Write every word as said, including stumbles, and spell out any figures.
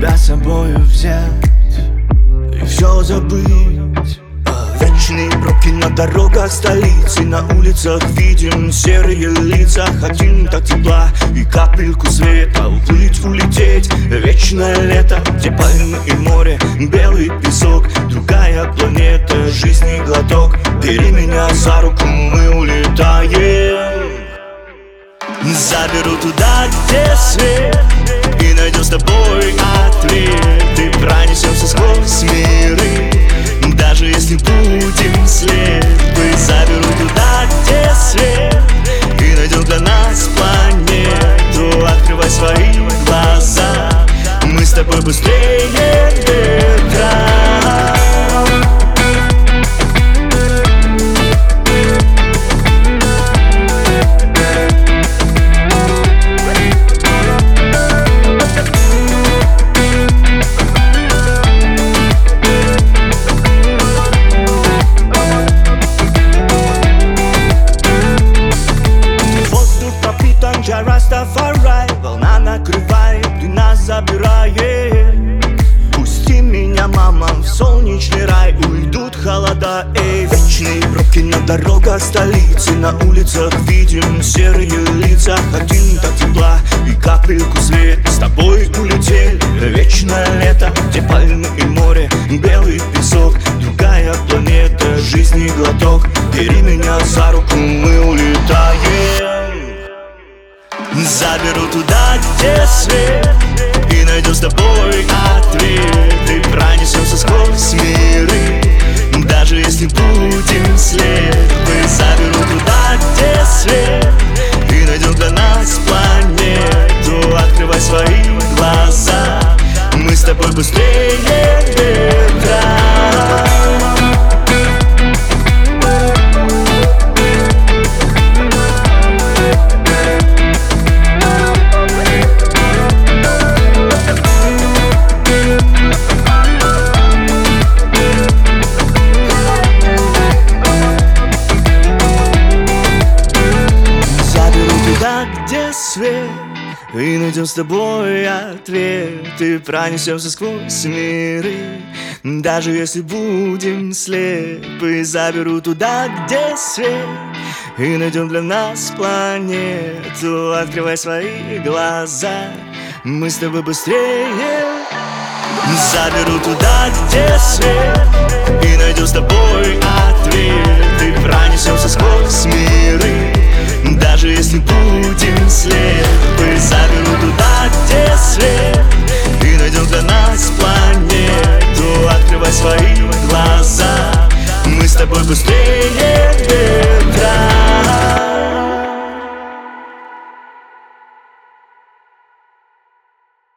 тебя с собою взять и все забыть. Вечные пробки на дорогах столицы, на улицах видим серые лица. Хотим так тепла и капельку света, уплыть, улететь, вечное лето, где пальмы и море, белый песок, другая планета, жизни глоток. Бери меня за руку, мы улетаем. Заберу туда, где свет, и найдем с тобой ответ. И пронесемся сквозь миры, даже если будем слепы. Заберу туда, где свет, и найдем для нас планету. Открывай свои глаза, мы с тобой быстрее ветра. Растафарай, волна накрывает и нас забирает. Пусти меня, мама, в солнечный рай. Уйдут холода, эй. Вечные пробки на дорогах столицы, на улицах видим серые лица. Хотим так тепла и капельку света, с тобой улетели вечное лето, где пальмы и море, белый песок, другая планета, жизни глоток. Бери меня за руку, мы улетаем. Заберу туда, где свет, и найдем с тобой ответ. И пронесемся сквозь миры, даже если будем слепы. Заберу туда, где свет, и найдем для нас планету. Открывай свои глаза, мы с тобой быстрее ветра. Где свет, и найдем с тобой ответ. И пронесемся сквозь миры, даже если будем слепы. Заберу туда, где свет, и найдем для нас планету. Открывай свои глаза, мы с тобой быстрее. Заберу туда, где свет, и найдем с тобой ответ. И пронесемся сквозь миры, даже если будем слепы. Заберу туда, где свет, и найдем для нас планету. Открывай свои глаза, мы с тобой быстрее ветра.